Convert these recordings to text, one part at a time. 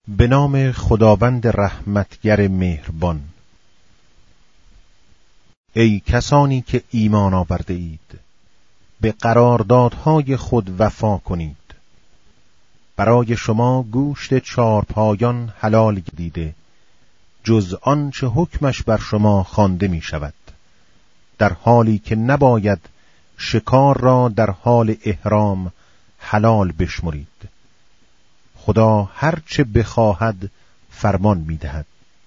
به نام خداوند رحمتگر مهربان. ای کسانی که ایمان آورده اید، به قراردادهای خود وفا کنید. برای شما گوشت چارپایان حلال گردیده، جز آنچه حکمش بر شما خوانده می شود، در حالی که نباید شکار را در حال احرام حلال بشمرید. خدا هر چه بخواهد فرمان می دهد.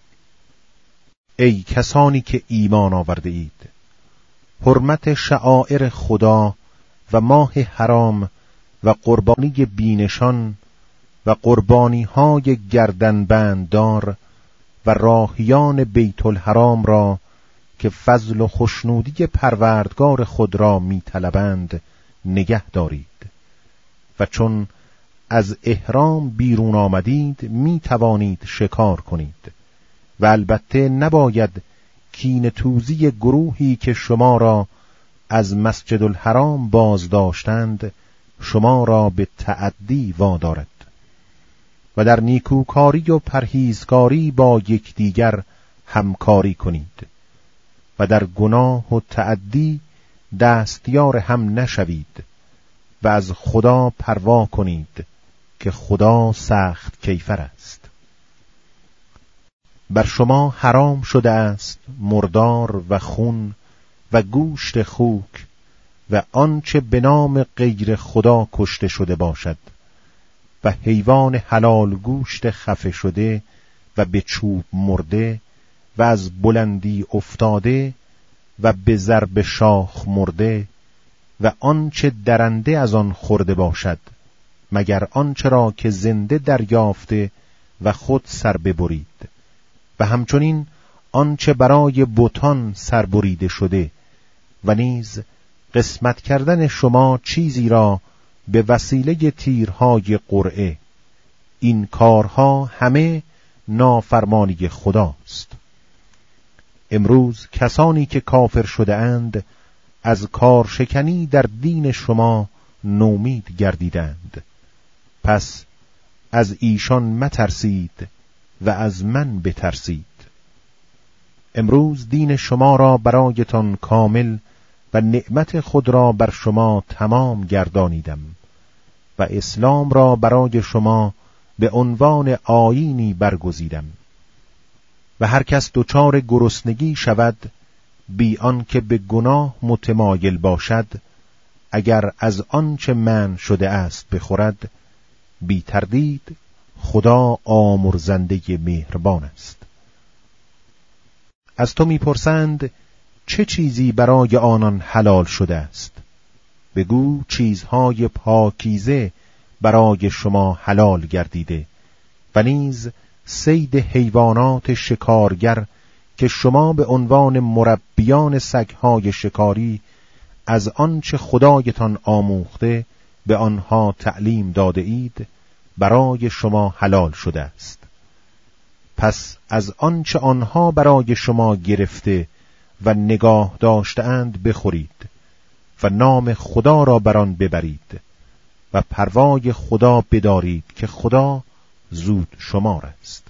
ای کسانی که ایمان آورده اید، حرمت شعائر خدا و ماه حرام و قربانی بینشان و قربانی های گردنبنددار و راهیان بیت الحرام را که فضل و خوشنودی پروردگار خود را می طلبند نگه دارید. و چون از احرام بیرون آمدید می توانید شکار کنید و البته نباید کینه توزی گروهی که شما را از مسجد الحرام باز داشتند شما را به تعدی وادارد. و در نیکوکاری و پرهیزکاری با یکدیگر همکاری کنید و در گناه و تعدی دستیار هم نشوید و از خدا پروا کنید که خدا سخت کیفر است. بر شما حرام شده است مردار و خون و گوشت خوک و آنچه به نام غیر خدا کشته شده باشد و حیوان حلال گوشت خفه شده و به چوب مرده و از بلندی افتاده و به ضرب شاخ مرده و آنچه درنده از آن خورده باشد، مگر آنچه را که زنده دریافته و خود سر ببرید، و همچنین آنچه برای بتان سربریده شده، و نیز قسمت کردن شما چیزی را به وسیله تیرهای قرعه. این کارها همه نافرمانی خداست. امروز کسانی که کافر شده اند از کارشکنی در دین شما نومید گردیدند. پس از ایشان مترسید و از من بترسید. امروز دین شما را برایتان کامل و نعمت خود را بر شما تمام گردانیدم و اسلام را برای شما به عنوان آیینی برگزیدم. و هر کس دچار گرسنگی شود بی آن که به گناه متمایل باشد، اگر از آنچه منع شده است بخورد، بی تردید خدا آمرزنده مهربان است. از تو میپرسند چه چیزی برای آنان حلال شده است؟ بگو چیزهای پاکیزه برای شما حلال گردیده و نیز صید حیوانات شکارگر که شما به عنوان مربیان سگهای شکاری از آنچه خدایتان آموخته به آنها تعلیم داده اید برای شما حلال شده است. پس از آنچه آنها برای شما گرفته و نگاه داشته‌اند بخورید و نام خدا را بر آن ببرید و پروای خدا بدارید که خدا زود شمار است.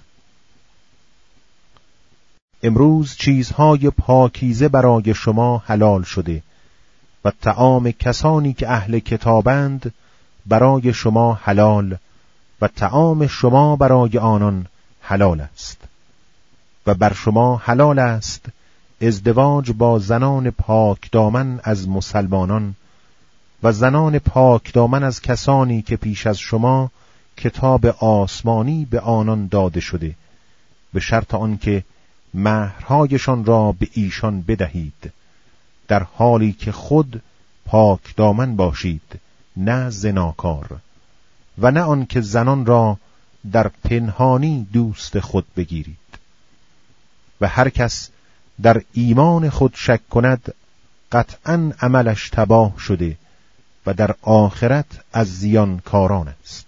امروز چیزهای پاکیزه برای حلال حلال شده و طعام کسانی که اهل کتابند برای شما حلال و طعام شما برای آنان حلال است. و بر شما حلال است ازدواج با زنان پاک دامن از مسلمانان و زنان پاک دامن از کسانی که پیش از شما کتاب آسمانی به آنان داده شده، به شرط آنکه مهرهایشان را به ایشان بدهید، در حالی که خود پاک دامن باشید، نه زناکار، و نه آنکه زنان را در پنهانی دوست خود بگیرید. و هر کس در ایمان خود شک کند قطعاً عملش تباه شده و در آخرت از زیانکاران است.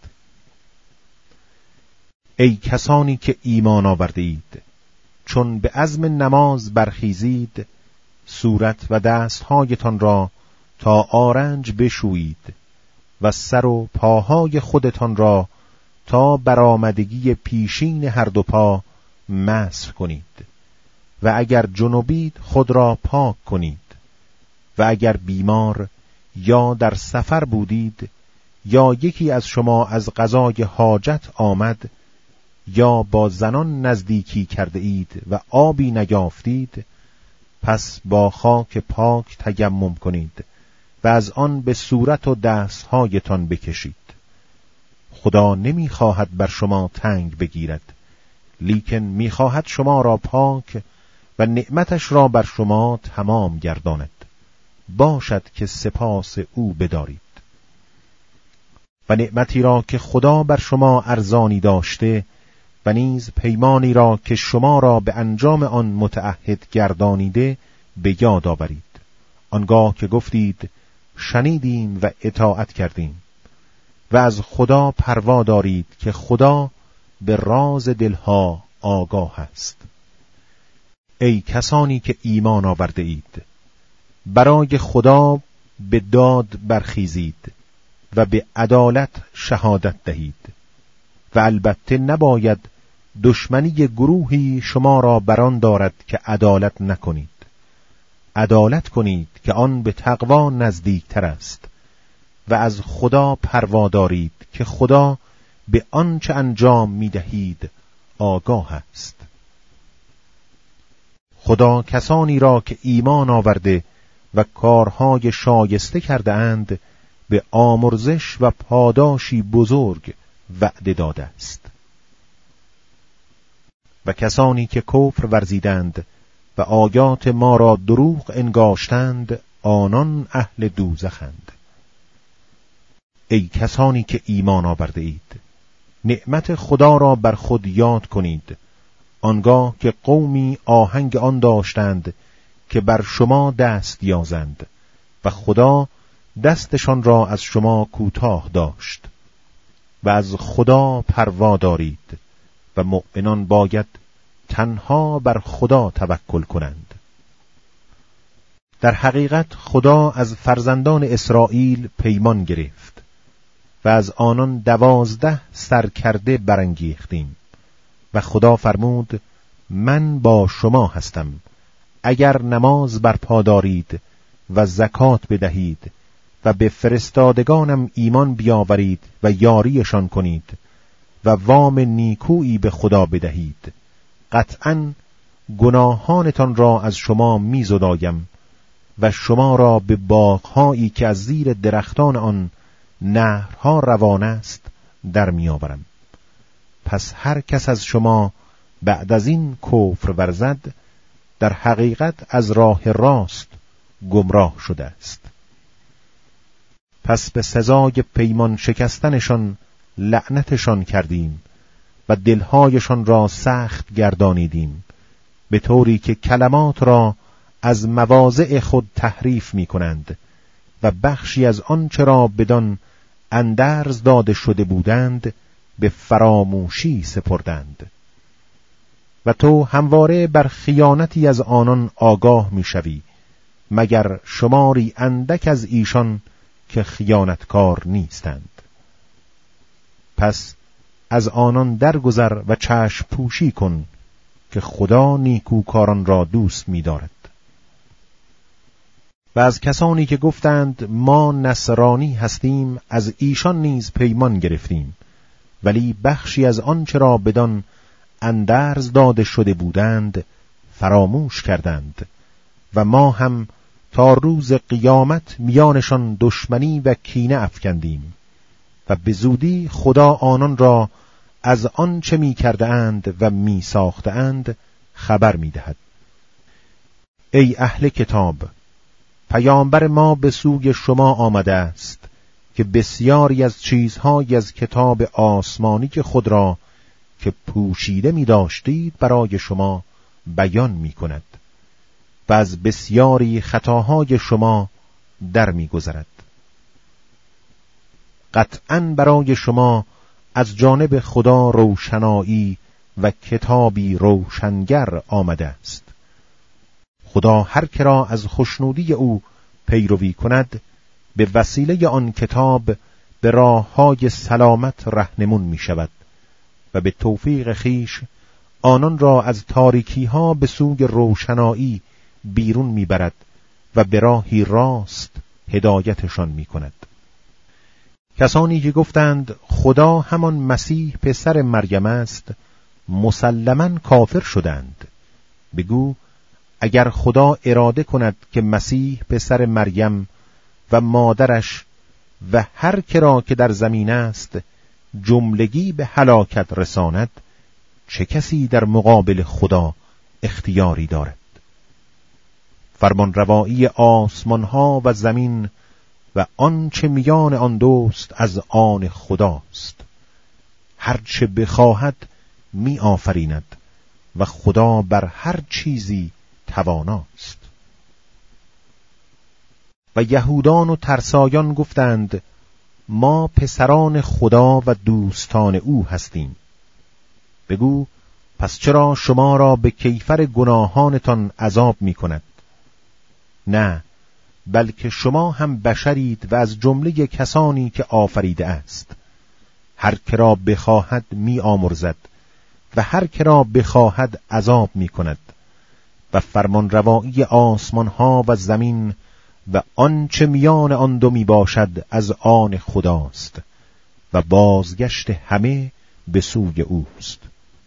ای کسانی که ایمان آورده اید، چون به عزم نماز برخیزید، صورت و دستهایتان را تا آرنج بشویید و سر و پاهای خودتان را تا برآمدگی پیشین هر دو پا مسح کنید و اگر جنبید خود را پاک کنید و اگر بیمار یا در سفر بودید یا یکی از شما از قضای حاجت آمد یا با زنان نزدیکی کرده اید و آبی نیافتید، پس با خاک پاک تیمم کنید و از آن به صورت و دستهایتان بکشید. خدا نمیخواهد بر شما تنگ بگیرد، لیکن میخواهد شما را پاک و نعمتش را بر شما تمام گرداند. باشد که سپاس او بدارید. و نعمتی را که خدا بر شما ارزانی داشته و نیز پیمانی را که شما را به انجام آن متعهد گردانیده به یاد آورید، آنگاه که گفتید شنیدیم و اطاعت کردیم. و از خدا پروا دارید که خدا به راز دلها آگاه است. ای کسانی که ایمان آورده اید، برای خدا به داد برخیزید و به عدالت شهادت دهید و البته نباید دشمنی گروهی شما را بران دارد که عدالت نکنید. عدالت کنید که آن به تقوا نزدیکتر است و از خدا پروا دارید که خدا به آنچه انجام می‌دهید آگاه است. خدا کسانی را که ایمان آورده و کارهای شایسته کرده اند به آمرزش و پاداشی بزرگ وعده داده است. و کسانی که کفر ورزیدند و آیات ما را دروغ انگاشتند، آنان اهل دوزخند. ای کسانی که ایمان آورده اید، نعمت خدا را بر خود یاد کنید، آنگاه که قومی آهنگ آن داشتند که بر شما دست یازند و خدا دستشان را از شما کوتاه داشت. و از خدا پروا دارید و مؤمنان باید تنها بر خدا توکل کنند. در حقیقت خدا از فرزندان اسرائیل پیمان گرفت و از آنان 12 سرکرده برانگیختیم و خدا فرمود من با شما هستم اگر نماز برپا دارید و زکات بدهید و به فرستادگانم ایمان بیاورید و یاریشان کنید و وام نیکویی به خدا بدهید، قطعاً گناهانتان را از شما می‌زدایم و شما را به باغ‌هایی که از زیر درختان آن نهرها روان است در می‌آورم. پس هر کس از شما بعد از این کفر ورزد، در حقیقت از راه راست گمراه شده است. پس به سزای پیمان شکستنشان لعنتشان کردیم و دلهایشان را سخت گردانیدیم، به طوری که کلمات را از مواضع خود تحریف می کنند و بخشی از آنچه را بدان اندرز داده شده بودند به فراموشی سپردند. و تو همواره بر خیانتی از آنان آگاه می شوی، مگر شماری اندک از ایشان که خیانتکار نیستند. پس از آنان درگذر و چشم پوشی کن که خدا نیکوکاران را دوست می دارد. و از کسانی که گفتند ما نصرانی هستیم، از ایشان نیز پیمان گرفتیم، ولی بخشی از آنچه را بدان اندرز داده شده بودند فراموش کردند و ما هم تا روز قیامت میانشان دشمنی و کینه افکندیم و به زودی خدا آنان را از آنچه می کرده اند و می ساخته اند خبر می دهد. ای اهل کتاب، پیامبر ما به سوی شما آمده است که بسیاری از چیزهای از کتاب آسمانی که خود را که پوشیده می داشتید برای شما بیان می کند و از بسیاری خطاهای شما در می گذرد. قطعاً برای شما از جانب خدا روشنایی و کتابی روشنگر آمده است. خدا هر که را از خوشنودی او پیروی کند به وسیله آن کتاب به راه‌های سلامت رهنمون می شود و به توفیق خیش آنان را از تاریکی‌ها به سوی روشنایی بیرون می برد و به راهی راست هدایتشان می کند. کسانی که گفتند خدا همان مسیح پسر مریم است مسلماً کافر شدند. بگو اگر خدا اراده کند که مسیح پسر مریم و مادرش و هر کرا که در زمین است جملگی به هلاکت رساند، چه کسی در مقابل خدا اختیاری دارد؟ فرمانروایی آسمان ها و زمین و آنچه میان آن دوست از آن خداست. هرچه بخواهد می آفریند و خدا بر هر چیزی تواناست. و یهودان و ترسایان گفتند ما پسران خدا و دوستان او هستیم. بگو پس چرا شما را به کیفر گناهانتان عذاب می کند؟ نه، بلکه شما هم بشرید و از جمله کسانی که آفریده است. هر که را بخواهد می آمرزد و هر که را بخواهد عذاب می کند و فرمانروایی آسمان ها و زمین و آنچه میان آن دو می باشد از آن خداست و بازگشت همه به سوی اوست.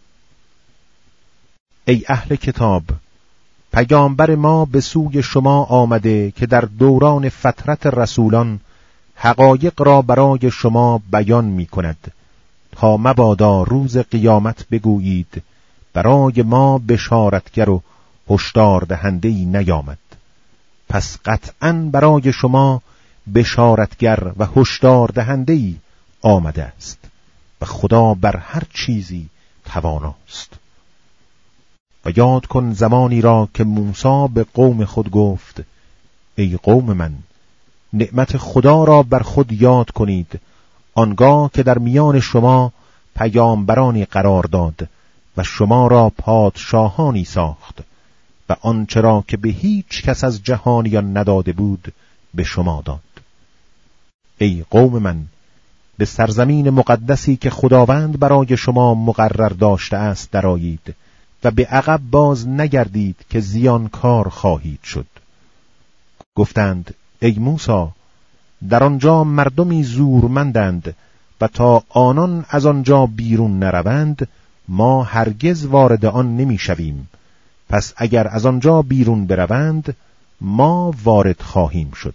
ای اهل کتاب، پیامبر ما به سوی شما آمده که در دوران فترت رسولان حقایق را برای شما بیان می کند تا مبادا روز قیامت بگویید برای ما بشارتگر و هشدار دهنده‌ای نیامد. پس قطعاً برای شما بشارتگر و هشدار دهنده‌ای آمده است و خدا بر هر چیزی تواناست. و یاد کن زمانی را که موسی به قوم خود گفت ای قوم من، نعمت خدا را بر خود یاد کنید آنگاه که در میان شما پیامبرانی قرار داد و شما را پادشاهانی ساخت و آنچه را که به هیچ کس از جهانیان نداده بود به شما داد. ای قوم من، به سرزمین مقدسی که خداوند برای شما مقرر داشته است درآیید و به عقب باز نگردید که زیانکار خواهید شد. گفتند ای موسی، در آنجا مردمی زورمندند و تا آنان از آنجا بیرون نروند ما هرگز وارد آن نمی شویم. پس اگر از آنجا بیرون بروند ما وارد خواهیم شد.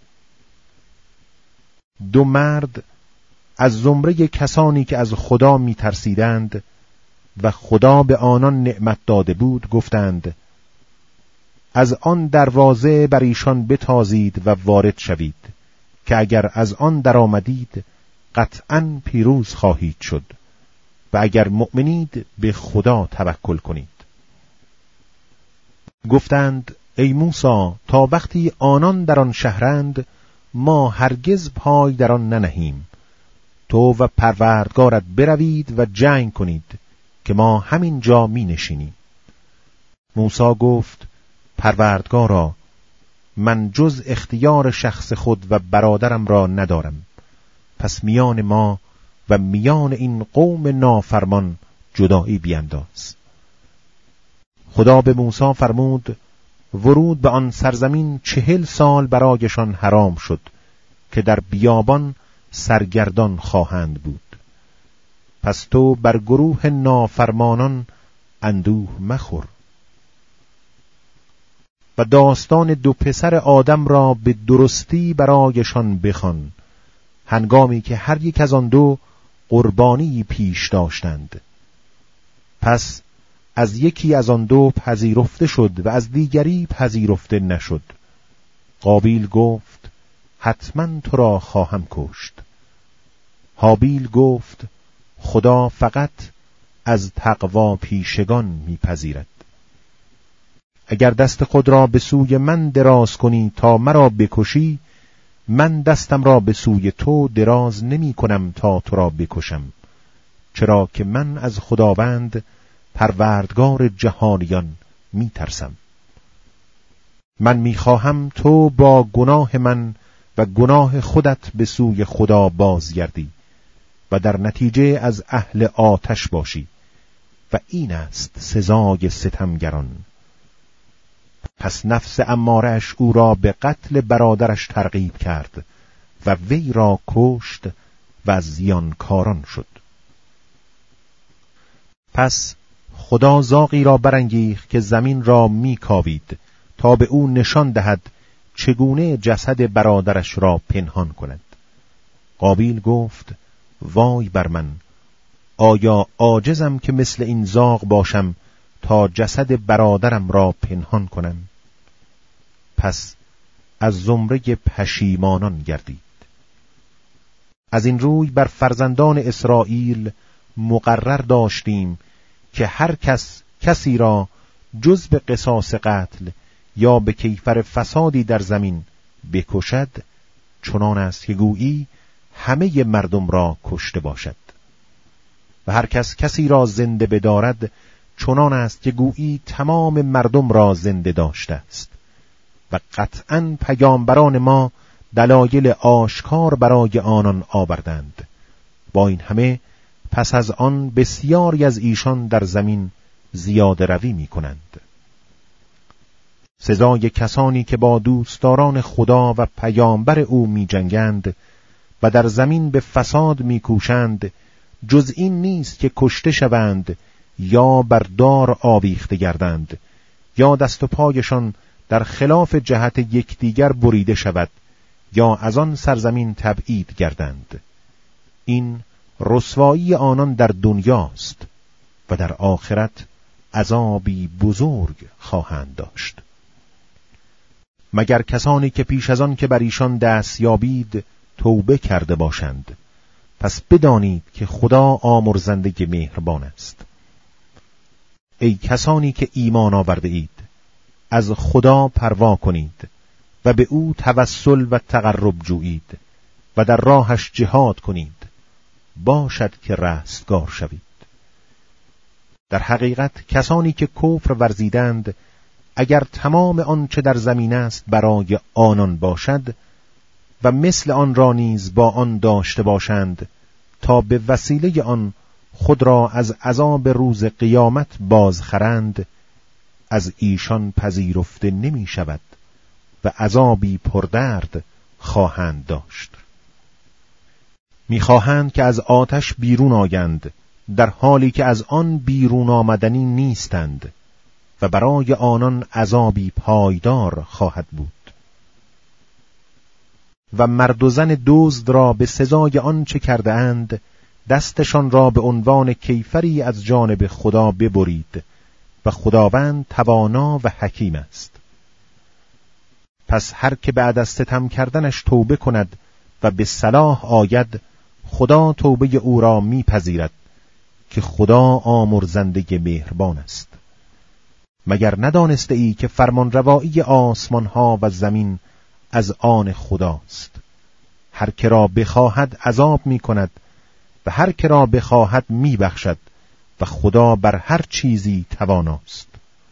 دو مرد از زمره کسانی که از خدا می ترسیدند و خدا به آنان نعمت داده بود گفتند از آن دروازه بر ایشان بتازید و وارد شوید که اگر از آن در آمدید قطعاً پیروز خواهید شد و اگر مؤمنید به خدا توکل کنید. گفتند ای موسی، تا وقتی آنان در آن شهرند ما هرگز پای در آن ننهیم. تو و پروردگارت بروید و جنگ کنید که ما همین جا می نشینیم. موسی گفت پروردگارا، من جز اختیار شخص خود و برادرم را ندارم، پس میان ما و میان این قوم نافرمان جدایی بینداز. خدا به موسی فرمود ورود به آن سرزمین 40 سال برایشان حرام شد که در بیابان سرگردان خواهند بود. پس تو بر گروه نافرمانان اندوه مخور. و داستان 2 پسر آدم را به درستی برایشان بخوان، هنگامی که هر یک از آن 2 قربانی پیش داشتند. پس از یکی از آن 2 پذیرفته شد و از دیگری پذیرفته نشد. قابیل گفت حتما تو را خواهم کشت. هابیل گفت خدا فقط از تقوا پیشگان میپذیرد. اگر دست خود را به سوی من دراز کنی تا مرا بکشی، من دستم را به سوی تو دراز نمی کنم تا تو را بکشم، چرا که من از خداوند پروردگار جهانیان می ترسم. من می خواهم تو با گناه من و گناه خودت به سوی خدا بازگردی و در نتیجه از اهل آتش باشی و این است سزای ستمگران. پس نفس اماره‌اش او را به قتل برادرش ترغیب کرد و وی را کشت و از زیانکاران شد. پس خدا زاغی را برانگیخت که زمین را میکاوید تا به او نشان دهد چگونه جسد برادرش را پنهان کند. قابیل گفت وای بر من، آیا عاجزم که مثل این زاغ باشم تا جسد برادرم را پنهان کنم؟ پس از زمره پشیمانان گردید. از این روی بر فرزندان اسرائیل مقرر داشتیم که هر کسی را جز به قصاص قتل یا به کیفر فسادی در زمین بکشد، چنان است که گویی همه مردم را کشته باشد، و هر کسی را زنده بدارد، چنان است که گویی تمام مردم را زنده داشته است. و قطعاً پیامبران ما دلایل آشکار برای آنان آوردند. با این همه پس از آن بسیاری از ایشان در زمین زیاده روی می کنند. سزای کسانی که با دوستداران خدا و پیامبر او می جنگند و در زمین به فساد می کوشند، جز این نیست که کشته شوند یا بر دار آویخته گردند یا دست و پایشان در خلاف جهت یکدیگر بریده شود یا از آن سرزمین تبعید گردند. این رسوایی آنان در دنیاست و در آخرت عذابی بزرگ خواهند داشت. مگر کسانی که پیش از آن که بر ایشان دست یابید توبه کرده باشند، پس بدانید که خدا آمرزنده مهربان است. ای کسانی که ایمان آورده اید، از خدا پروا کنید و به او توسل و تقرب جویید و در راهش جهاد کنید، باشد که رستگار شوید. در حقیقت کسانی که کفر ورزیدند، اگر تمام آنچه در زمین است برای آنان باشد و مثل آن را نیز با آن داشته باشند تا به وسیله آن خود را از عذاب روز قیامت بازخرند، از ایشان پذیرفته نمی شود و عذابی پردرد خواهند داشت. می‌خواهند که از آتش بیرون آیند، در حالی که از آن بیرون آمدنی نیستند و برای آنان عذابی پایدار خواهد بود. و مرد و زن دزد را به سزای آنچه کرده اند دستشان را به عنوان کیفری از جانب خدا ببرید و خداوند توانا و حکیم است. پس هر که بعد از ستم کردنش توبه کند و به صلاح آید، خدا توبه او را میپذیرد که خدا آمرزنده مهربان است. مگر ندانسته ای که فرمانروایی آسمان ها و زمین از آن خداست؟ هر که را بخواهد عذاب می کند و هر که را بخواهد می بخشد و خدا بر هر چیزی تواناست.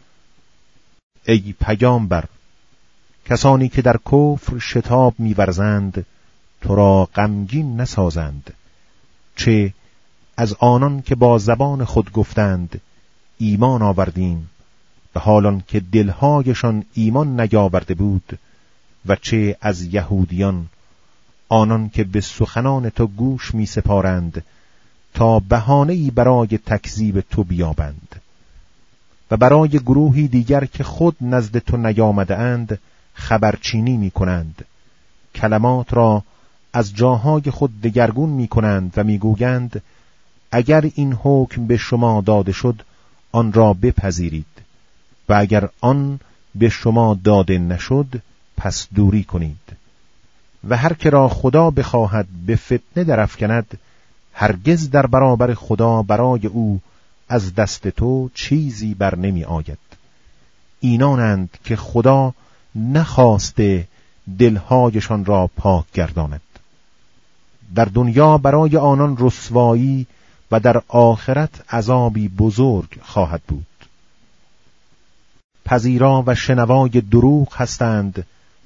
ای پیامبر، کسانی که در کفر شتاب می ورزند تو را غمگین نسازند، چه از آنان که با زبان خود گفتند ایمان آوردیم و حالان که دلهایشان ایمان نیاورده بود، و چه از یهودیان، آنان که به سخنان تو گوش می سپارند تا بهانه‌ای برای تکذیب تو بیابند، و برای گروهی دیگر که خود نزد تو نیامده اند خبرچینی می کنند، کلمات را از جاهای خود دگرگون می کنند و می گویند اگر این حکم به شما داده شد آن را بپذیرید و اگر آن به شما داده نشد پس دوری کنید. و هر که را خدا بخواهد به فتنه درافکند، هرگز در برابر خدا برای او از دست تو چیزی بر نمی آید. اینانند که خدا نخواسته دلهایشان را پاک گرداند. در دنیا برای آنان رسوایی و در آخرت عذابی بزرگ خواهد بود. پذیرا و شنوای دروغ هستند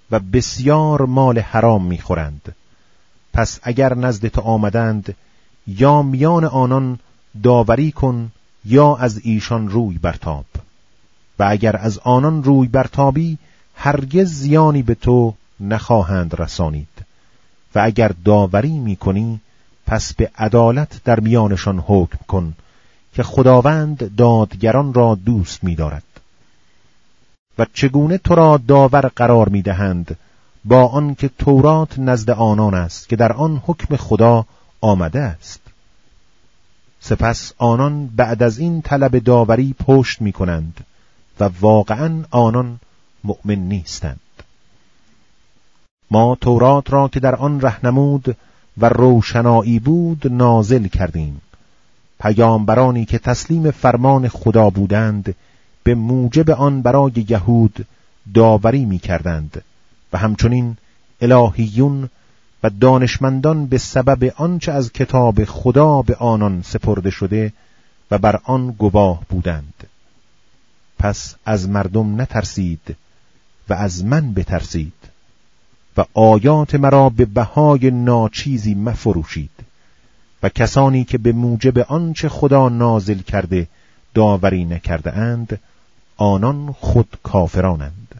و بسیار مال حرام می‌خورند. پس اگر نزد تو آمدند، یا میان آنان داوری کن یا از ایشان روی برتاب، و اگر از آنان روی برتابی هرگز زیانی به تو نخواهند رسانید، و اگر داوری می‌کنی پس به عدالت در میانشان حکم کن که خداوند دادگران را دوست می‌دارد. و چگونه تو را داور قرار می‌دهند با آن که تورات نزد آنان است که در آن حکم خدا آمده است؟ سپس آنان بعد از این طلب داوری پشت می‌کنند و واقعاً آنان مؤمن نیستند. ما تورات را که در آن رهنمود و روشنایی بود نازل کردیم. پیامبرانی که تسلیم فرمان خدا بودند به موجب آن برای یهود داوری می کردند و همچنین الهیون و دانشمندان به سبب آنچه از کتاب خدا به آنان سپرده شده و بر آن گواه بودند. پس از مردم نترسید و از من بترسید و آیات مرا به بهای ناچیزی مفروشید. و کسانی که به موجب آنچه خدا نازل کرده داوری نکرده اند، آنان خود کافرانند.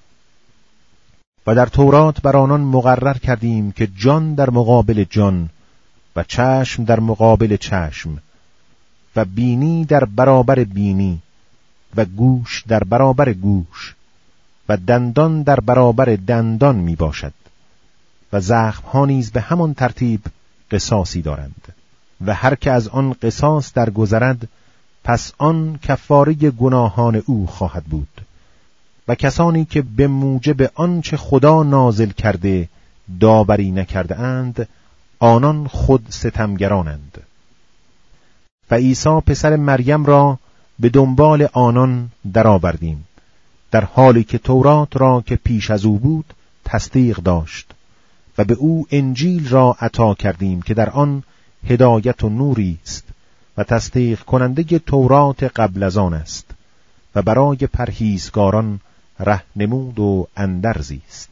و در تورات بر آنان مقرر کردیم که جان در مقابل جان و چشم در مقابل چشم و بینی در برابر بینی و گوش در برابر گوش و دندان در برابر دندان می باشد و زخم‌ها نیز به همان ترتیب قصاصی دارند و هر که از آن قصاص درگذرد پس آن کفاره گناهان او خواهد بود. و کسانی که به موجب آنچه خدا نازل کرده داوری نکرده اند، آنان خود ستمگرانند. و عیسی پسر مریم را به دنبال آنان درآوردیم، در حالی که تورات را که پیش از او بود تصدیق داشت و به او انجیل را عطا کردیم که در آن هدایت و نوری است و تصدیق کننده تورات قبل از آن است و برای پرهیزگاران راهنمود و اندرزی است.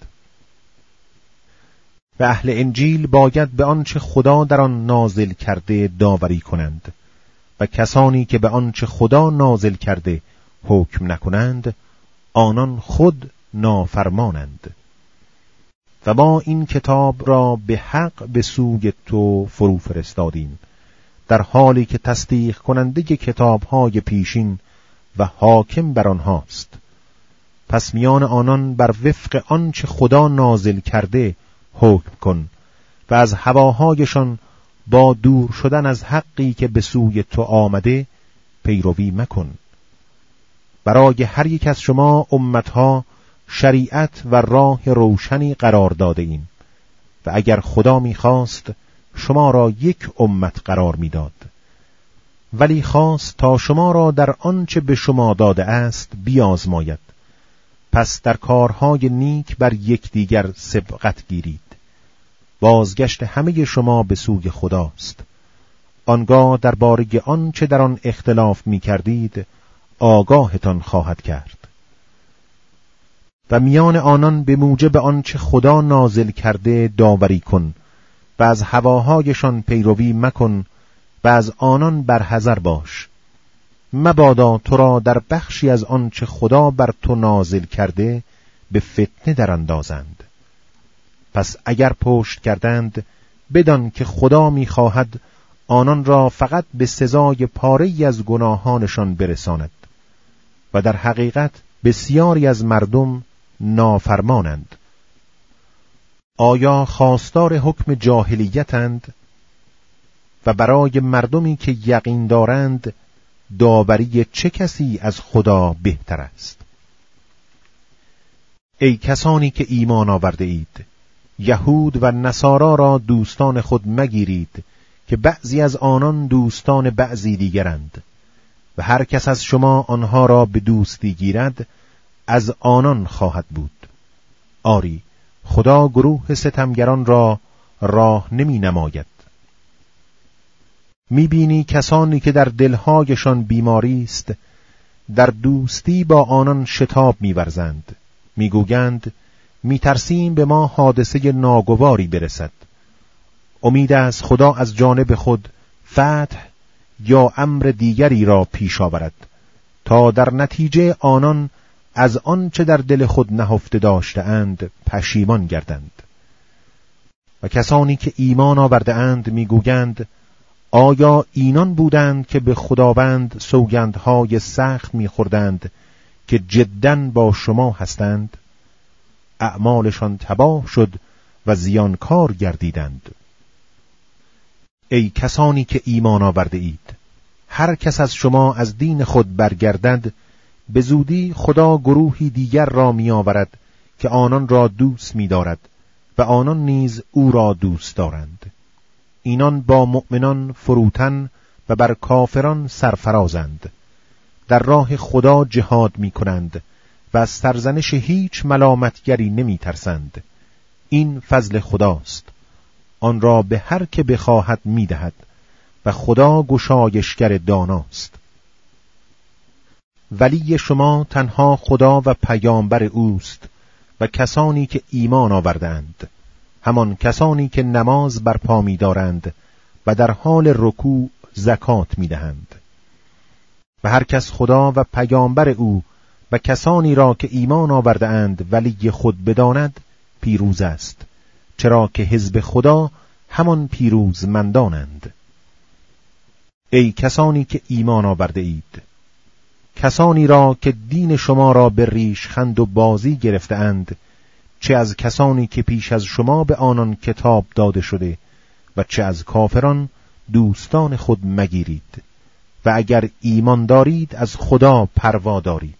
و اهل انجیل باید به آنچه خدا در آن نازل کرده داوری کنند و کسانی که به آنچه خدا نازل کرده حکم نکنند، آنان خود نافرمانند. و ما این کتاب را به حق به سوی تو فرو فرستادیم، در حالی که تصدیق کننده کتاب‌های پیشین و حاکم بر آنهاست. پس میان آنان بر وفق آنچه خدا نازل کرده حکم کن و از هواهایشان با دور شدن از حقی که به سوی تو آمده پیروی مکن. برای هر یک از شما امتها شریعت و راه روشنی قرار داده ایم و اگر خدا می‌خواست شما را یک امت قرار می‌داد، ولی خواست تا شما را در آنچه به شما داده است بیازماید. پس در کارهای نیک بر یکدیگر سبقت گیرید. بازگشت همه شما به سوی خداست. آنگاه درباره آنچه در آن اختلاف می‌کردید آگاهتان خواهد کرد. و میان آنان به موجب آنچه خدا نازل کرده داوری کن و از هواهایشان پیروی مکن و از آنان برحذر باش. مبادا تو را در بخشی از آنچه خدا بر تو نازل کرده به فتنه در اندازند. پس اگر پشت کردند بدان که خدا می‌خواهد آنان را فقط به سزای پاره‌ای از گناهانشان برساند و در حقیقت بسیاری از مردم نافرمانند. آیا خواستار حکم جاهلیتند و برای مردمی که یقین دارند داوری چه کسی از خدا بهتر است؟ ای کسانی که ایمان آورده اید، یهود و نصارا را دوستان خود مگیرید که بعضی از آنان دوستان بعضی دیگرند و هر کس از شما آنها را به دوستی گیرد از آنان خواهد بود. آری، خدا گروه ستمگران را راه نمی نماید. می بینی کسانی که در دلهایشان بیماری است در دوستی با آنان شتاب می ورزند. می گویند می‌ترسیم به ما حادثه ناگواری برسد. امید است خدا از جانب خود فتح یا امر دیگری را پیش آورد تا در نتیجه آنان از آنچه در دل خود نهفته داشته‌اند پشیمان گردند. و کسانی که ایمان آورده اند میگویند آیا اینان بودند که به خداوند سوگندهای سخت می‌خوردند که جداً با شما هستند؟ اعمالشان تباه شد و زیانکار گردیدند. ای کسانی که ایمان آورده اید، هر کس از شما از دین خود برگردد، به زودی خدا گروهی دیگر را می آورد که آنان را دوست می دارد و آنان نیز او را دوست دارند. اینان با مؤمنان فروتن و بر کافران سرفرازند. در راه خدا جهاد می کنند و از سرزنش هیچ ملامتگری نمی ترسند. این فضل خداست، آن را به هر که بخواهد می دهد و خدا گشایشگر داناست. ولی شما تنها خدا و پیامبر اوست و کسانی که ایمان آوردند، همان کسانی که نماز برپا می دارند و در حال رکوع زکات می دهند. و هر کس خدا و پیامبر او و کسانی را که ایمان آورده اند ولی خود بداند پیروز است، چرا که حزب خدا همان پیروزمندانند. ای کسانی که ایمان آورده اید، کسانی را که دین شما را به ریشخند و بازی گرفته اند، چه از کسانی که پیش از شما به آنان کتاب داده شده و چه از کافران، دوستان خود مگیرید و اگر ایمان دارید از خدا پروا دارید.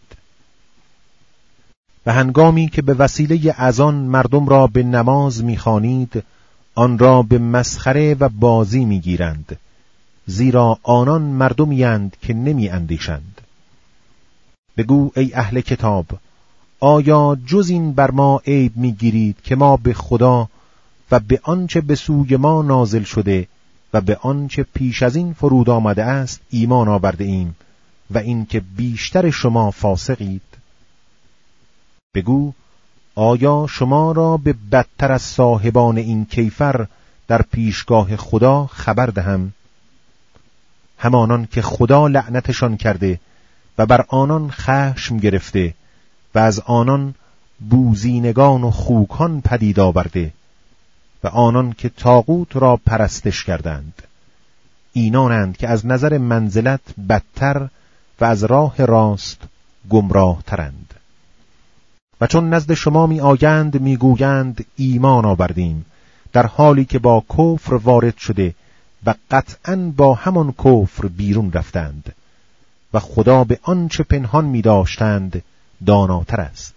و هنگامی که به وسیله اذان مردم را به نماز می‌خوانید، آن را به مسخره و بازی می‌گیرند، زیرا آنان مردمی اند که نمی‌اندیشند. بگو ای اهل کتاب، آیا جز این بر ما عیب می‌گیرید که ما به خدا و به آنچه به سوی ما نازل شده و به آنچه پیش از این فرود آمده است ایمان آورده ایم و این که بیشتر شما فاسقید؟ بگو آیا شما را به بدتر از صاحبان این کیفر در پیشگاه خدا خبر دهم؟ همانان که خدا لعنتشان کرده و بر آنان خشم گرفته و از آنان بوزینگان و خوکان پدید آورده و آنان که طاغوت را پرستش کردند، اینانند که از نظر منزلت بدتر و از راه راست گمراه ترند. و چون نزد شما می آیند می گویند ایمان آوردیم، در حالی که با کفر وارد شده و قطعاً با همان کفر بیرون رفتند و خدا به آنچه پنهان می داشتند داناتر است.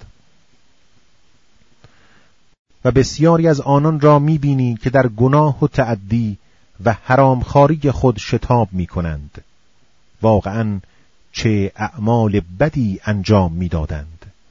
و بسیاری از آنان را می بینی که در گناه و تعدی و حرامخواری خود شتاب می کنند. واقعاً چه اعمال بدی انجام می دادند.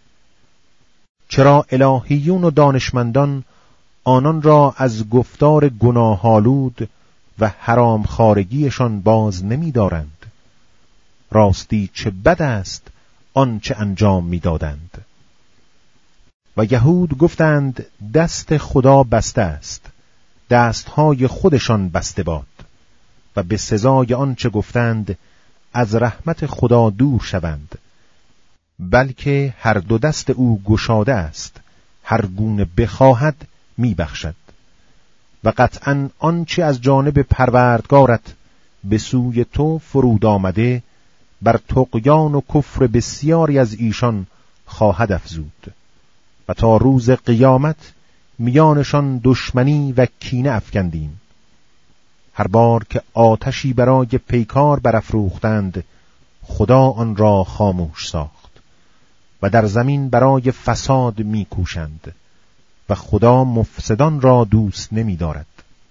چرا الهیون و دانشمندان آنان را از گفتار گناه‌آلود و حرامخوارگیشان باز نمی دارند؟ راستی چه بد است آنچه انجام می دادند. و یهود گفتند دست خدا بسته است، دستهای خودشان بسته باد، و به سزای آنچه گفتند از رحمت خدا دور شوند، بلکه هر دو دست او گشاده است، هر گونه بخواهد می بخشد. و قطعاً آنچه از جانب پروردگارت به سوی تو فرود آمده بر طغیان و کفر بسیاری از ایشان خواهد افزود و تا روز قیامت میانشان دشمنی و کینه افکندیم. هر بار که آتشی برای پیکار برافروختند، خدا آن را خاموش ساخت و در زمین برای فساد میکوشند و خدا مفسدان را دوست نمی دارد.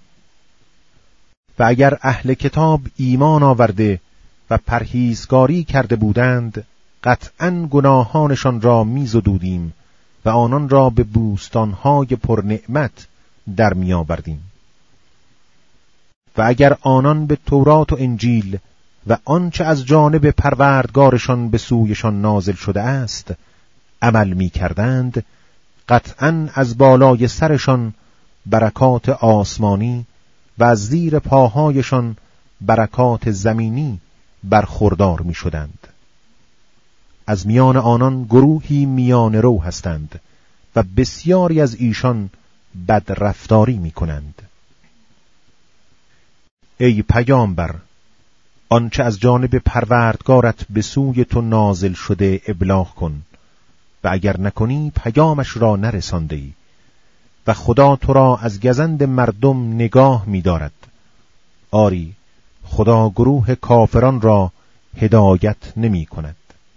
و اگر اهل کتاب ایمان آورده و پرهیزگاری کرده بودند، قطعاً گناهانشان را میزدودیم و آنان را به بوستانهای پرنعمت در می آوردیم. و اگر آنان به تورات و انجیل و آنچه از جانب پروردگارشان به سویشان نازل شده است عمل می کردند، قطعاً از بالای سرشان برکات آسمانی و از زیر پاهایشان برکات زمینی برخوردار می شدند. از میان آنان گروهی میان رو هستند و بسیاری از ایشان بد رفتاری می کنند. ای پیامبر، آنچه از جانب پروردگارت به سوی تو نازل شده ابلاغ کن و اگر نکنی پیامش را نرسانده‌ای و خدا تو را از گزند مردم نگاه می دارد. آری، خدا گروه کافران را هدایت نمی کند.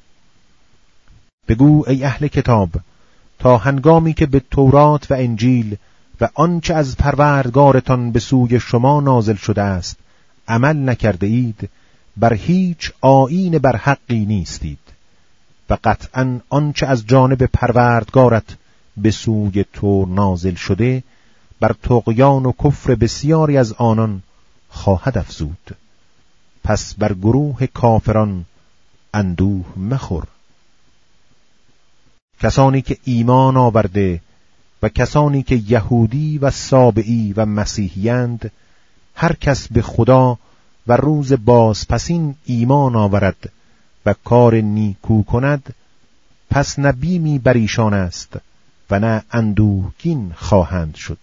بگو ای اهل کتاب، تا هنگامی که به تورات و انجیل و آنچه از پروردگارتان به سوی شما نازل شده است عمل نکرده اید، بر هیچ آیین بر حقی نیستید و قطعاً آنچه از جانب پروردگارت به سوی تو نازل شده بر طغیان و کفر بسیاری از آنان خواهد افزود. پس بر گروه کافران اندوه مخور. کسانی که ایمان آورده و کسانی که یهودی و سابعی و مسیحیند، هر کس به خدا و روز بازپسین ایمان آورد و کار نیکو کند، پس نه بیمی بر ایشان است و نه اندوهگین خواهند شد.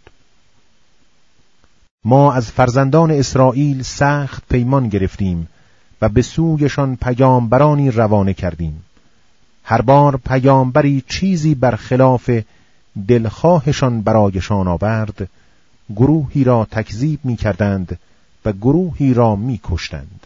ما از فرزندان اسرائیل سخت پیمان گرفتیم و به سویشان پیامبرانی روانه کردیم. هر بار پیامبری چیزی برخلاف دلخواهشان برایشان آورد، گروهی را تکذیب می کردند و گروهی را می کشتند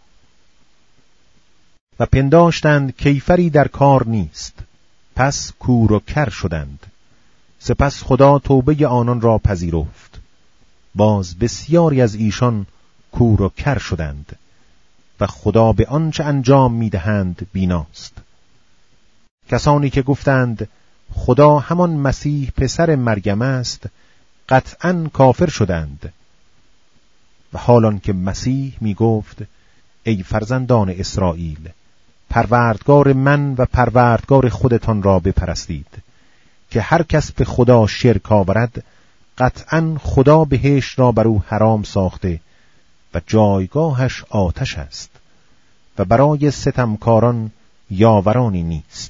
و پنداشتند کیفری در کار نیست، پس کور و کر شدند. سپس خدا توبه آنان را پذیرفت. باز بسیاری از ایشان کور و کر شدند و خدا به آنچه انجام می دهند بیناست. کسانی که گفتند خدا همان مسیح پسر مریم است، قطعاً کافر شدند. و حالان که مسیح می گفت ای فرزندان اسرائیل، پروردگار من و پروردگار خودتان را بپرستید، که هر کس به خدا شرک آورد قطعاً خدا بهشت را بر او حرام ساخته و جایگاهش آتش است و برای ستمکاران یاورانی نیست.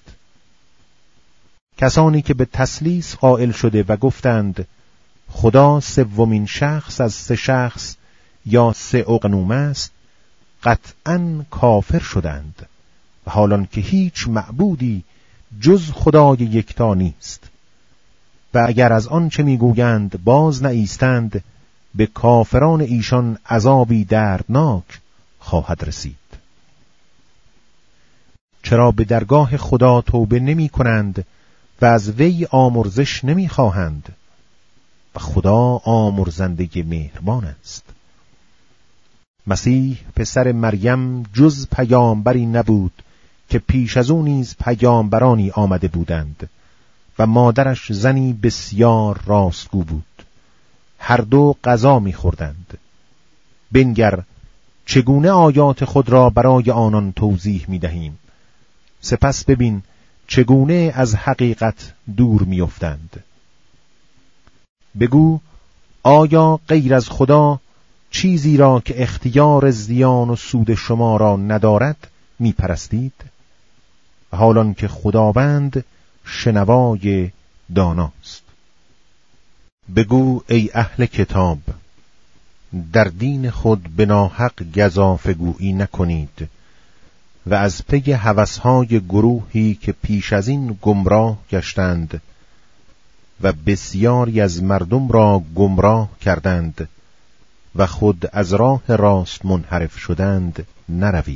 کسانی که به تثلیث قائل شده و گفتند خدا سومین شخص از 3 شخص یا 3 اقنوم است، قطعاً کافر شدند و حالان که هیچ معبودی جز خدای یکتا نیست. و اگر از آن چه میگویند باز نایستند، به کافران ایشان عذابی دردناک خواهد رسید. چرا به درگاه خدا توبه نمی کنند و از وی آمرزش نمی خواهند؟ و خدا آمرزنده مهربان است. مسیح پسر مریم جز پیامبری نبود که پیش از او نیز پیامبرانی آمده بودند و مادرش زنی بسیار راستگو بود. هر دو غذا می‌خوردند. بنگر چگونه آیات خود را برای آنان توضیح می‌دهیم. سپس ببین چگونه از حقیقت دور می‌افتند. بگو آیا غیر از خدا چیزی را که اختیار زیان و سود شما را ندارد می‌پرستید؟ حالان که خداوند شنوای داناست. بگو ای اهل کتاب، در دین خود به ناحق گزافه‌گویی نکنید و از پی هوس‌های گروهی که پیش از این گمراه گشتند و بسیاری از مردم را گمراه کردند و خود از راه راست منحرف شدند نروید.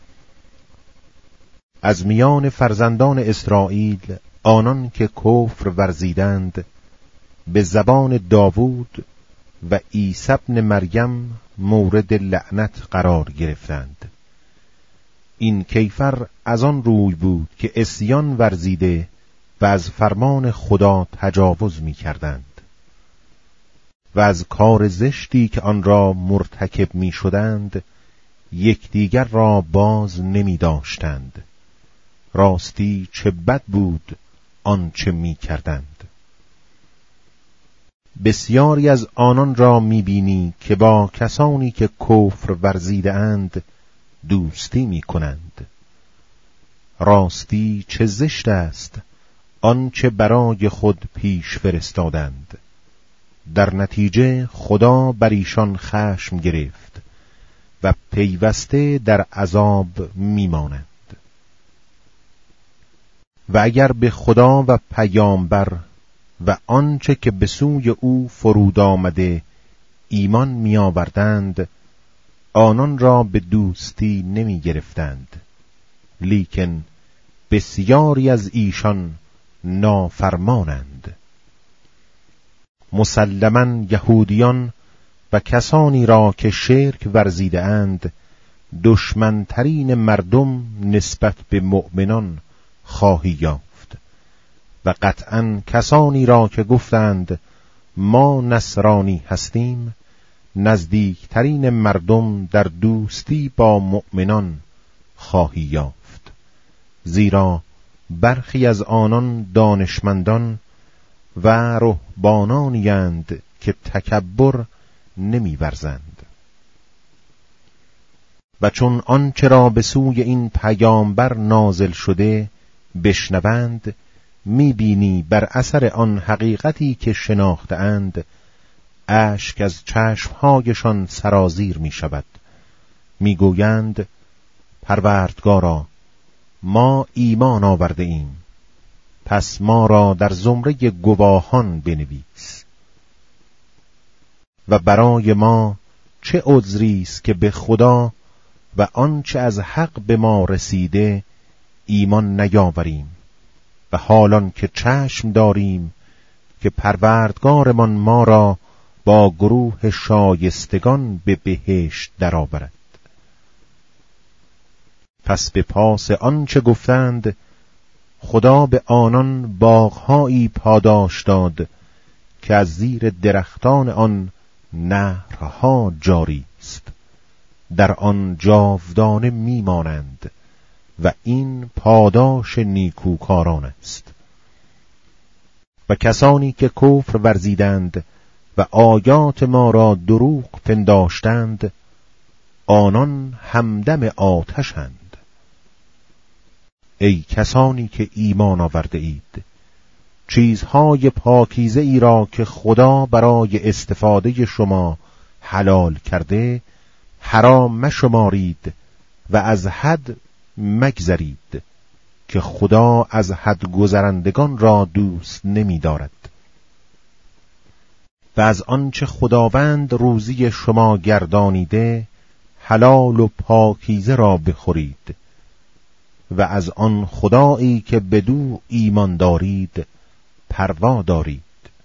از میان فرزندان اسرائیل آنان که کفر ورزیدند به زبان داوود و عیسی ابن مریم مورد لعنت قرار گرفتند. این کیفر از آن روی بود که عصیان ورزیده و از فرمان خدا تجاوز می کردند و از کار زشتی که آن را مرتکب می شدند یکدیگر را باز نمی داشتند. راستی چه بد بود آنچه می کردند. بسیاری از آنان را می‌بینی که با کسانی که کفر ورزیده اند دوستی می‌کنند. راستی چه زشت است آنچه برای خود پیش فرستادند. در نتیجه خدا بر ایشان خشم گرفت و پیوسته در عذاب می‌مانند. و اگر به خدا و پیامبر و آنچه که به سوی او فرود آمده ایمان می آوردند، آنان را به دوستی نمی گرفتند، لیکن بسیاری از ایشان نافرمانند. مسلماً یهودیان و کسانی را که شرک ورزیده اند دشمنترین مردم نسبت به مؤمنان خواهی یافت، و قطعاً کسانی را که گفتند ما نصرانی هستیم نزدیکترین مردم در دوستی با مؤمنان خواهی یافت، زیرا برخی از آنان دانشمندان و رهبانانی اند که تکبر نمی ورزند. و چون آنچه را به سوی این پیامبر نازل شده بشنوند، می‌بینی بر اثر آن حقیقتی که شناخته‌اند اشک از چشمهایشان سرازیر می شود. می‌گویند پروردگارا ما ایمان آورده ایم، پس ما را در زمره گواهان بنویس. و برای ما چه عذری است که به خدا و آنچه از حق به ما رسیده ایمان نیاوریم، و حالان که چشم داریم که پروردگارمان ما را با گروه شایستگان به بهشت درآورد. پس به پاس آنچه گفتند خدا به آنان باغ‌هایی پاداش داد که از زیر درختان آن نهرها جاری است، در آن جاودانه میمانند و این پاداش نیکوکاران است. و کسانی که کفر ورزیدند و آیات ما را دروغ پنداشتند آنان همدم آتشند. ای کسانی که ایمان آورده اید، چیزهای پاکیزه ای را که خدا برای استفاده شما حلال کرده حرام مشمارید و از حد مگذرید که خدا از حد گذرندگان را دوست نمی دارد. و از آنچه خداوند روزی شما گردانیده حلال و پاکیزه را بخورید، و از آن خدایی که بدو ایمان دارید پروا دارید.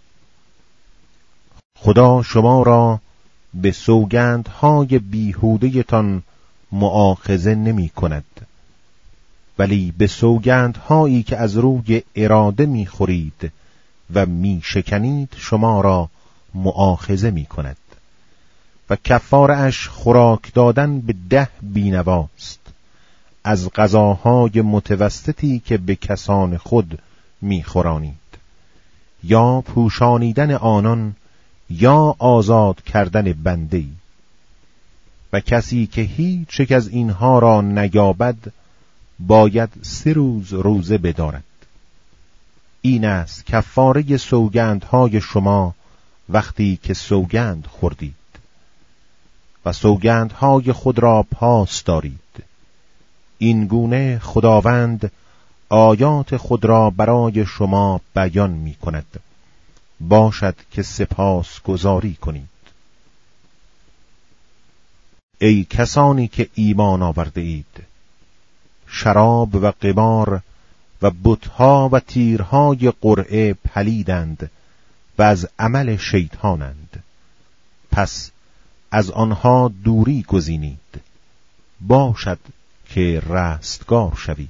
خدا شما را به سوگندهای بیهوده تان مؤاخذه نمی کند، ولی به سوگندهایی که از روی اراده می خورید و می شکنید شما را مؤاخذه می کند. و کفاره‌اش خوراک دادن به 10 بینواست از غذاهای متوسطی که به کسان خود می خورانید، یا پوشانیدن آنان یا آزاد کردن بنده‌ای. و کسی که هیچ یک از اینها را نیابد باید 3 روز روزه بدارد. این است کفاره سوگندهای شما وقتی که سوگند خوردید، و سوگندهای خود را پاس دارید. این گونه خداوند آیات خود را برای شما بیان می کند، باشد که سپاس گزاری کنید. ای کسانی که ایمان آورده اید، شراب و قمار و بتها و تیرهای قرعه پلیدند و از عمل شیطانند، پس از آنها دوری گزینید، باشد که رستگار شوید.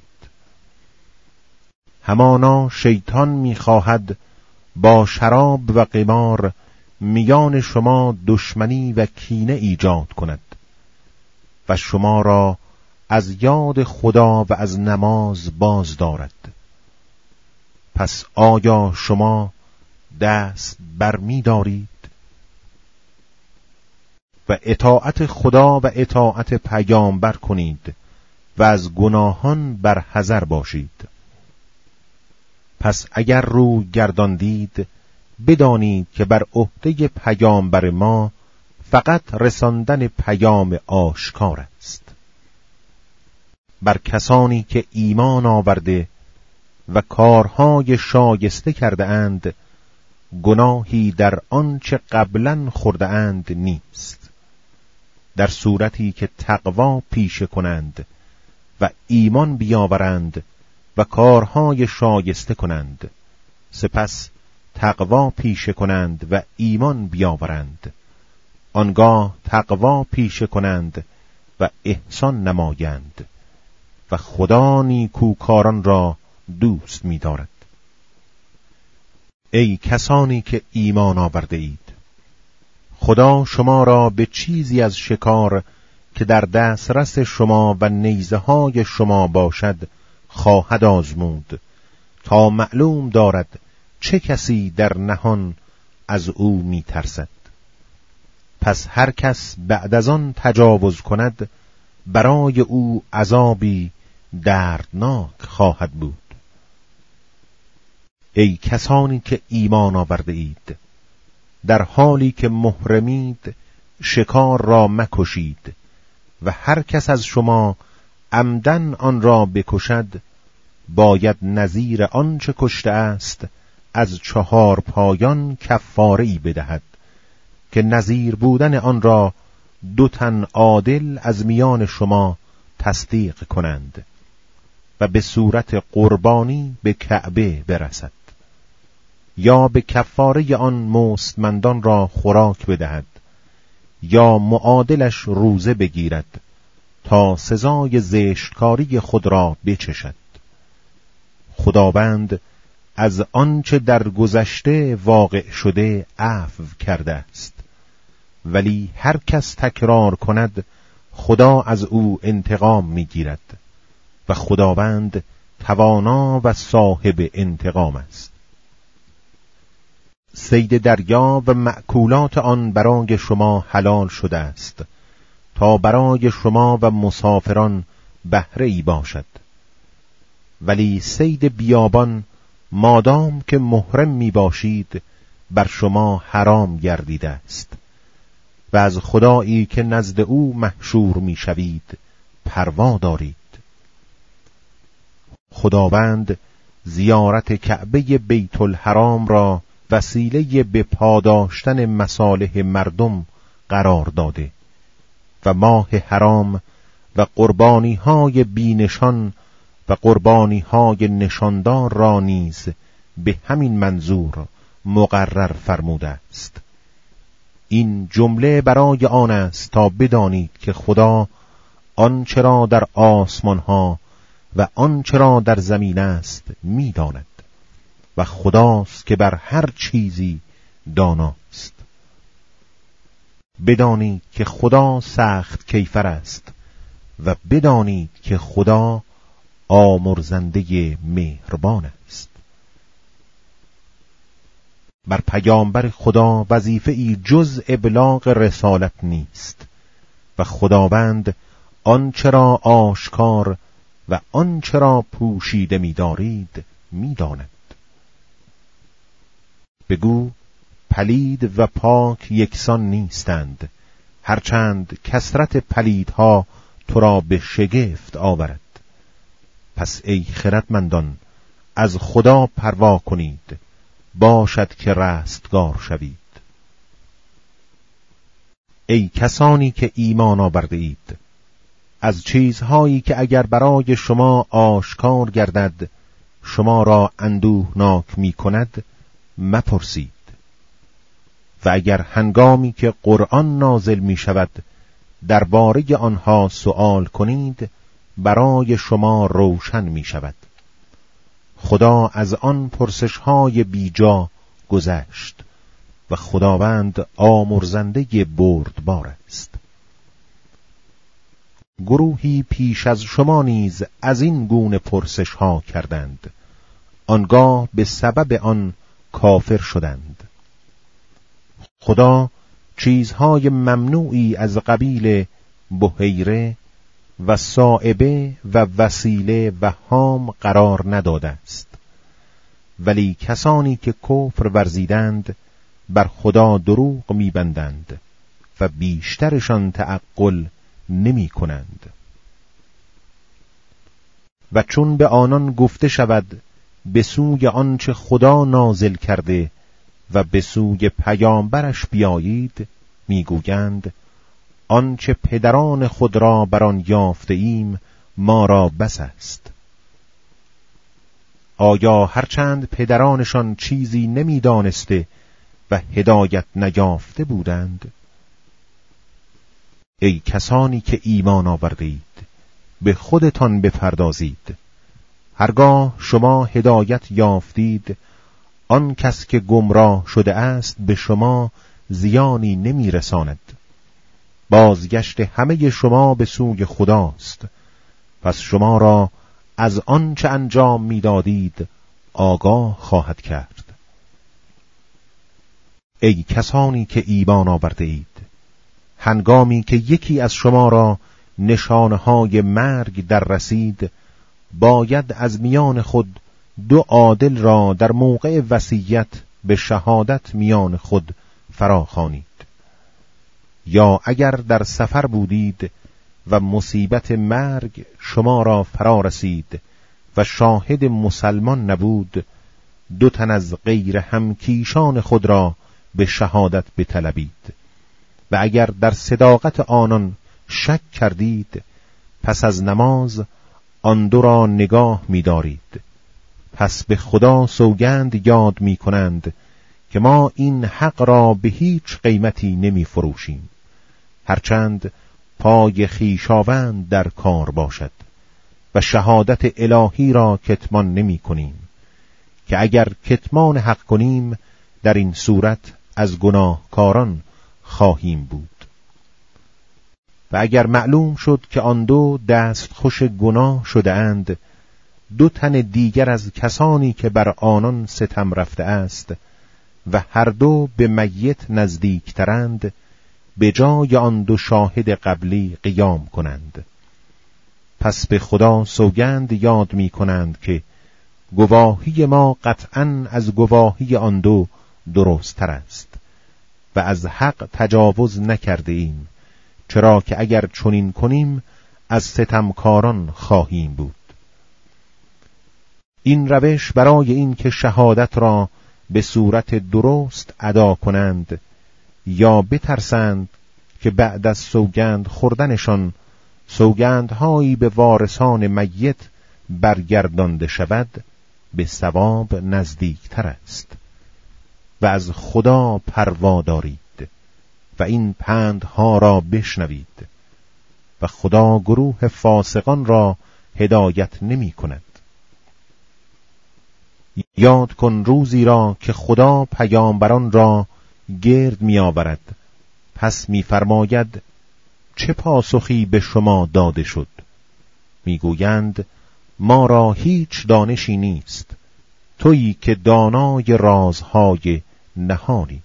همانا شیطان می‌خواهد با شراب و قمار میان شما دشمنی و کینه ایجاد کند و شما را از یاد خدا و از نماز باز دارد. پس آیا شما دست برمی دارید و اطاعت خدا و اطاعت پیامبر کنید و از گناهان بر حذر باشید. پس اگر روی گرداندید بدانید که بر عهده پیامبر ما فقط رساندن پیام آشکار است. بر کسانی که ایمان آورده و کارهای شایسته کرده اند گناهی در آنچه قبلا خورده اند نیست، در صورتی که تقوا پیشه کنند و ایمان بیاورند و کارهای شایسته کنند، سپس تقوا پیشه کنند و ایمان بیاورند، آنگاه تقوا پیشه کنند و احسان نمایند و خدا نیکوکاران را دوست می‌دارد. ای کسانی که ایمان آورده اید، خدا شما را به چیزی از شکار که در دسترس شما و نیزه های شما باشد خواهد آزمود تا معلوم دارد چه کسی در نهان از او می ترسد. پس هر کس بعد از آن تجاوز کند برای او عذابی دردناک خواهد بود. ای کسانی که ایمان آورده اید، در حالی که محرمید شکار را مکشید و هر کس از شما عمدن آن را بکشد باید نظیر آنچه کشته است از 4 پایان کفاره‌ای بدهد که نظیر بودن آن را 2 تن عادل از میان شما تصدیق کنند و به صورت قربانی به کعبه برسد، یا به کفاره آن مستمندان را خوراک بدهد یا معادلش روزه بگیرد تا سزای زشتکاری خود را بچشد. خداوند از آنچه در گذشته واقع شده عفو کرده است، ولی هر کس تکرار کند خدا از او انتقام میگیرد و خداوند توانا و صاحب انتقام است. صید دریا و مأکولات آن برای شما حلال شده است تا برای شما و مسافران بهره‌ای باشد، ولی صید بیابان مادام که محرم می باشید بر شما حرام گردیده است و از خدایی که نزد او محشور می شوید پروا دارید. خداوند زیارت کعبه بیت الحرام را وسیله به پاداشتن مصالح مردم قرار داده و ماه حرام و قربانی‌های بی‌نشان و قربانی‌های نشاندار را نیز به همین منظور مقرر فرموده است. این جمله برای آن است تا بدانید که خدا آنچه را در آسمان‌ها و آنچه را در زمین است می‌داند و خداست که بر هر چیزی داناست. بدانید که خدا سخت کیفر است و بدانید که خدا آمرزنده مهربان است. بر پیامبر خدا وظیفه‌ای جز ابلاغ رسالت نیست و خداوند آنچه را آشکار و آنچه را پوشیده می‌دارید می‌داند. بگو پلید و پاک یکسان نیستند، هرچند کثرت پلیدها تو را به شگفت آورد. پس ای خردمندان از خدا پروا کنید، باشد که رستگار شوید. ای کسانی که ایمان آورده اید، از چیزهایی که اگر برای شما آشکار گردد شما را اندوهناک می کند مپرسید، و اگر هنگامی که قرآن نازل می شود درباره آنها سؤال کنید برای شما روشن می شود. خدا از آن پرسش‌های بیجا گذشت و خداوند آمرزنده بردبار است. گروهی پیش از شما نیز از این گونه پرسش‌ها کردند، آنگاه به سبب آن کافر شدند. خدا چیزهای ممنوعی از قبیل بحیره و صائبه و وسیله و هام قرار نداده است، ولی کسانی که کفر ورزیدند بر خدا دروغ می‌بندند و بیشترشان تعقل نمی کنند. و چون به آنان گفته شود به سوی آنچه خدا نازل کرده و به سوی پیامبرش بیایید، میگویند آنچه پدران خود را بر آن یافته ایم ما را بس است. آیا هرچند پدرانشان چیزی نمیدانسته و هدایت نیافته بودند؟ ای کسانی که ایمان آورده اید، به خودتان بپردازید. هرگاه شما هدایت یافتید، آن کس که گمراه شده است به شما زیانی نمیرساند. بازگشت همه شما به سوی خداست، پس شما را از آن چه انجام میدادید آگاه خواهد کرد. ای کسانی که ایمان آورده اید، هنگامی که یکی از شما را نشانهای مرگ در رسید، باید از میان خود 2 عادل را در موقع وصیت به شهادت میان خود فراخوانید. یا اگر در سفر بودید و مصیبت مرگ شما را فرا رسید و شاهد مسلمان نبود، 2 تن از غیر همکیشان خود را به شهادت بطلبید. و اگر در صداقت آنان شک کردید، پس از نماز آن 2 را نگاه می‌دارید. پس به خدا سوگند یاد می‌کنند که ما این حق را به هیچ قیمتی نمی‌فروشیم، هرچند پای خویشاوند در کار باشد، و شهادت الهی را کتمان نمی‌کنیم، که اگر کتمان حق کنیم در این صورت از گناهکاران خواهیم بود. و اگر معلوم شد که آن 2 دستخوش گناه شده اند، 2 تن دیگر از کسانی که بر آنان ستم رفته است و هر 2 به میت نزدیکترند، به جای آن 2 شاهد قبلی قیام کنند. پس به خدا سوگند یاد می کنند که گواهی ما قطعاً از گواهی آن 2 درست تر است و از حق تجاوز نکرده ایم، چرا که اگر چنین کنیم از ستمکاران خواهیم بود. این روش برای این که شهادت را به صورت درست ادا کنند یا بترسند که بعد از سوگند خوردنشان سوگندهایی به وارثان میت برگردانده شود، به ثواب نزدیکتر است. و از خدا پروا دارید و این پندها را بشنوید، و خدا گروه فاسقان را هدایت نمی کند. یاد کن روزی را که خدا پیامبران را گرد می آورد، پس می فرماید چه پاسخی به شما داده شد؟ می گویند ما را هیچ دانشی نیست، تویی که دانای رازهای نهانی.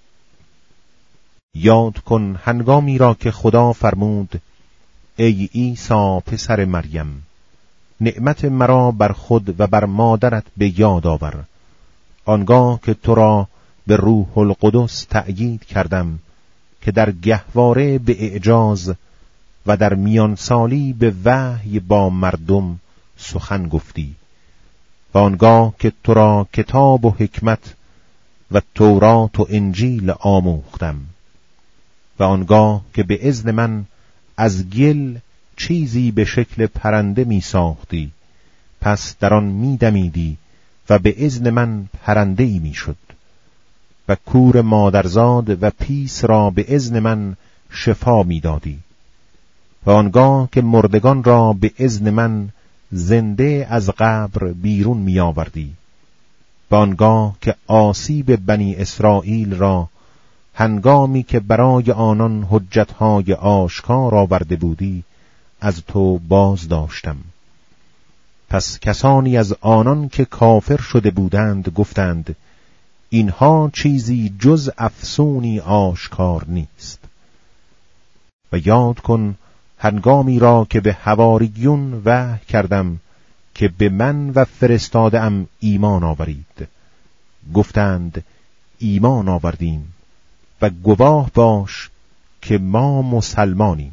یاد کن هنگامی را که خدا فرمود ای عیسی پسر مریم، نعمت مرا بر خود و بر مادرت به یاد آور، آنگاه که تو را به روح القدس تأیید کردم که در گهواره به اعجاز و در میان سالی به وحی با مردم سخن گفتی، و آنگاه که تو را کتاب و حکمت و تورات و انجیل آموختم، و آنگاه که به اذن من از گل چیزی به شکل پرنده می ساختی، پس در آن می دمیدی و به اذن من پرنده ای می شد، و کور مادرزاد و پیس را به اذن من شفا می دادی، و آنگاه که مردگان را به اذن من زنده از قبر بیرون می آوردی، و آنگاه که آسیب بنی اسرائیل را هنگامی که برای آنان حجتهای آشکار آورده بودی از تو باز داشتم. پس کسانی از آنان که کافر شده بودند گفتند اینها چیزی جز افسونی آشکار نیست. و یاد کن هنگامی را که به حواریون وحی کردم که به من و فرستاده‌ام ایمان آورید. گفتند ایمان آوردیم و گواه باش که ما مسلمانیم.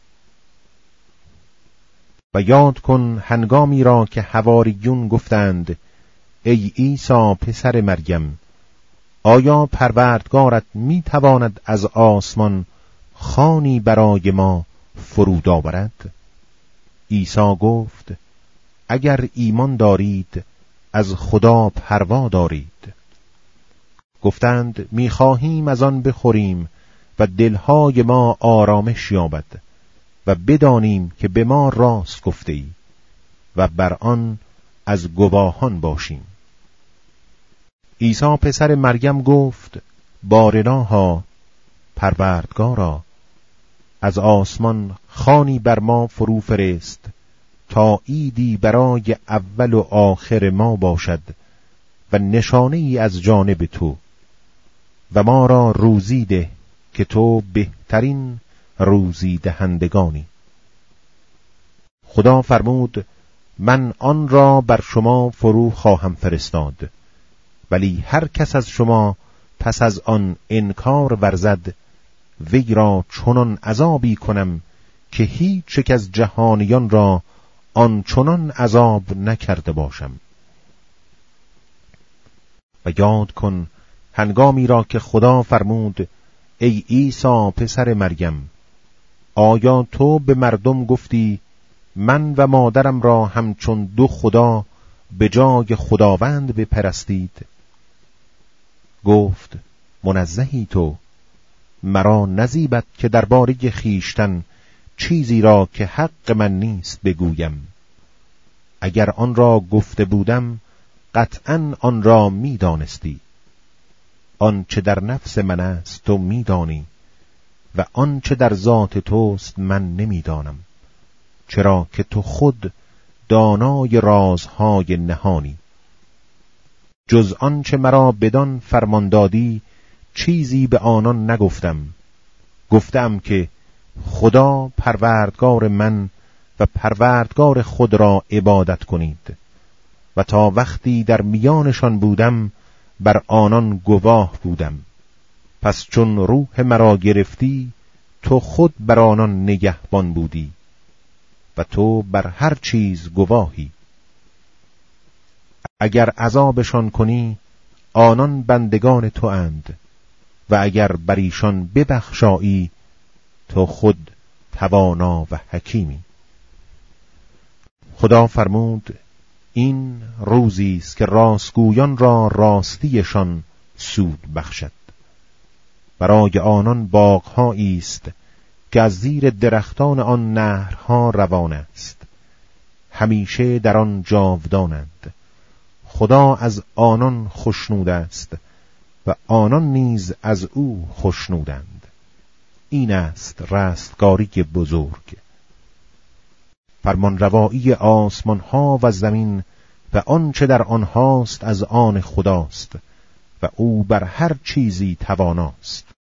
و یاد کن هنگامی را که حواریون گفتند ای عیسی پسر مریم، آیا پروردگارت می تواند از آسمان خوانی برای ما فرود آورد؟ عیسی گفت اگر ایمان دارید از خدا پروا دارید. گفتند می خواهیم از آن بخوریم و دلهای ما آرامش یابد و بدانیم که به ما راست گفته ای و بر آن از گواهان باشیم. عیسی پسر مریم گفت بارناها، پروردگارا، از آسمان خوانی بر ما فرو فرست تا عیدی برای اول و آخر ما باشد و نشانه ای از جانب تو، و ما را روزی ده که تو بهترین روزی دهندگانی. خدا فرمود من آن را بر شما فرو خواهم فرستاد، ولی هر کس از شما پس از آن انکار ورزد وی را چنان عذابی کنم که هیچ یک از جهانیان را آنچنان عذاب نکرده باشم. و یاد کن هنگامی را که خدا فرمود ای عیسی پسر مریم، آیا تو به مردم گفتی من و مادرم را همچون دو خدا به جای خداوند بپرستید؟ گفت منزهی تو، مرا نزیبد که درباره خویشتن چیزی را که حق من نیست بگویم. اگر آن را گفته بودم قطعاً آن را می دانستی. آن چه در نفس من است تو می دانی و آن چه در ذات توست من نمی دانم، چرا که تو خود دانای رازهای نهانی. جز آن چه مرا بدان فرمان دادی چیزی به آنان نگفتم. گفتم که خدا پروردگار من و پروردگار خود را عبادت کنید، و تا وقتی در میانشان بودم بر آنان گواه بودم. پس چون روح مرا گرفتی تو خود بر آنان نگهبان بودی و تو بر هر چیز گواهی. اگر عذابشان کنی آنان بندگان تو اند، و اگر بر ایشان ببخشایی تو خود توانا و حکیمی. خدا فرمود این روزی است که راستگویان را راستیشان سود بخشد. برای آنان باغ‌هایی است که از زیر درختان آن نهرها روان است، همیشه در آن جاودانند. خدا از آنان خوشنود است و آنان نیز از او خوشنودند. این است رستگاری بزرگ. فرمانروایی آسمان ها و زمین و آنچه در آنهاست از آن خداست و او بر هر چیزی تواناست.